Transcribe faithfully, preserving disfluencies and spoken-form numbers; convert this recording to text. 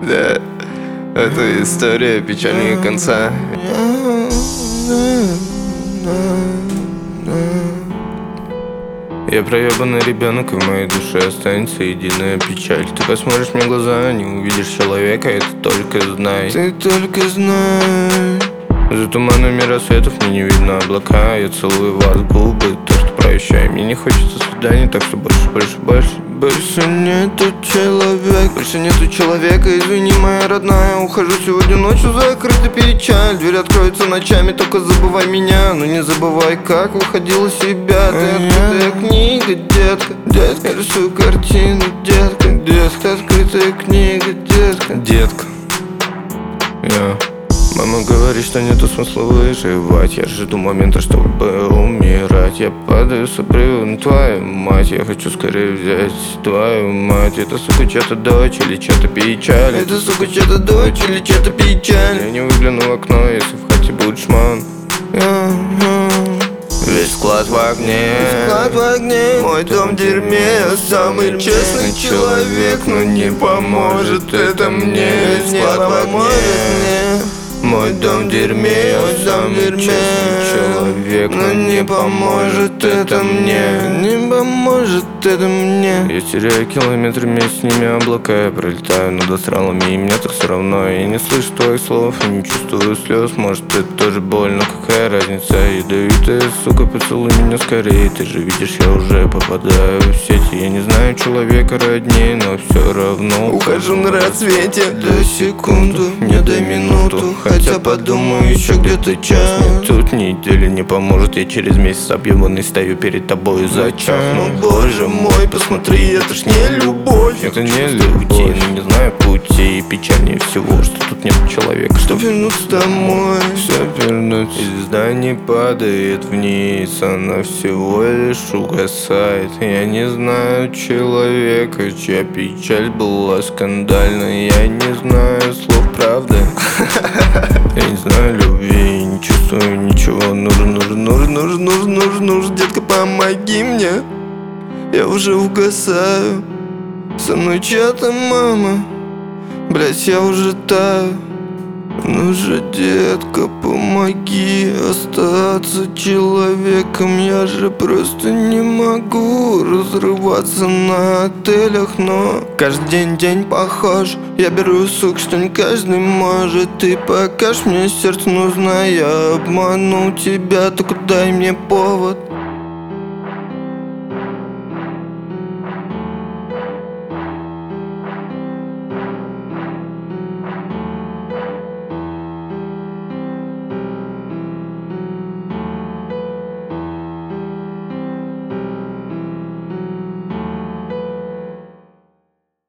Да, это история печальнее конца. Я проебанный ребенок, и в моей душе останется единая печаль. Ты посмотришь мне в глаза, не увидишь человека, это только знай. Ты только знай. За туманами рассветов мне не видно облака. Я целую вас в губы, то что прощай. Мне не хочется свиданий, так что больше, больше, больше. Больше нету человека, больше нету человека, извини, моя родная. Ухожу сегодня ночью, закрыта печаль. Дверь откроется ночами, только забывай меня. Но не забывай, как выходила себя. Ты открытая книга, детка, детка. Я рисую картину, детка, детка. Открытая книга, детка, детка. Я Мама говорит, что нету смысла выживать. Я жду момента, чтобы умирать. Я падаю с обрыва, ну твою мать. Я хочу скорее взять твою мать. Это, сука, чья-то дочь или чья-то печаль. Это, сука, чья-то дочь или чья-то печаль. Я не выгляну в окно, если в хате будет шман. Весь склад в огне, Весь склад в огне. Мой дом в дерьме. Я самый честный человек, но не поможет это мне. Весь склад в огне. Мой дом в дерьме, я самый честный человек, но не поможет это мне. Не поможет это мне. Я теряю километры вместе с ними облака. Я пролетаю над астралами, и мне так все равно. Я не слышу твоих слов и не чувствую слез. Может, это тоже больно, какая разница? Ядовитая, сука, поцелуй меня скорее. Ты же видишь, я уже попадаю в сети. Я не знаю человека роднее, но все равно ухожу на рассвете. До секунду, не до минуту. Хотя подумаю еще где-то час. Мне тут недели не поможет. Я через месяц объебанный стою перед тобой за час. Ну боже мой, посмотри, это ж не любовь. Это не любовь, но не знаю пути. И печальнее всего, что тут нет человека, чтоб вернуться домой. Чтоб вернуться. И здание падает вниз, она всего лишь угасает. Я не знаю человека, чья печаль была скандальной. Я не знаю слов правды. Я не знаю любви, не чувствую ничего. Нужен, нужен, нужен, нужен, нужен, нужен, нужен. Детка, помоги мне, я уже угасаю. Со мной чья-то мама, блять, я уже таю. Ну же, детка, помоги остаться человеком. Я же просто не могу разрываться на отелях, но каждый день день похож. Я беру, сук, что не каждый может. Ты покажешь мне сердце нужно. Я обману тебя, только дай мне повод.